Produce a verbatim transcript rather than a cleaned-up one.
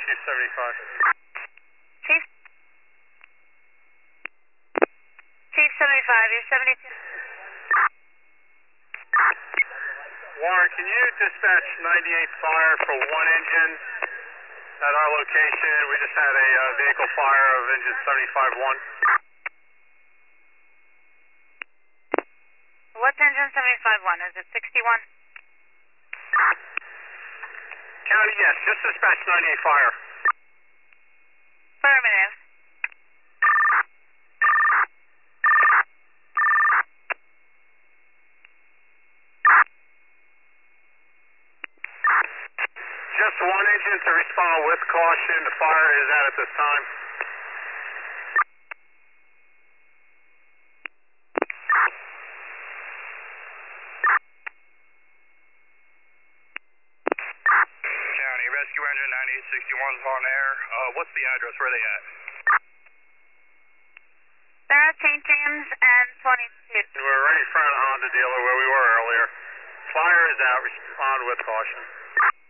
Chief seventy-five. Chief? Chief seventy-five, you're seventy-two. Warren, can you dispatch ninety-eight fire for one engine at our location? We just had a uh, vehicle fire of engine seventy-five one. What's engine seventy-five one? Is it sixty-one? County, yes. Just dispatch ninety-eight fire. Affirmative. Just one engine to respond with caution. The fire is out at this time. County, rescue engine ninety-eight sixty-one is on air. Uh, what's the address? Where are they at? They're at Saint James and twenty-two. We're right in front of the Honda dealer where we were earlier. Fire is out. Respond with caution.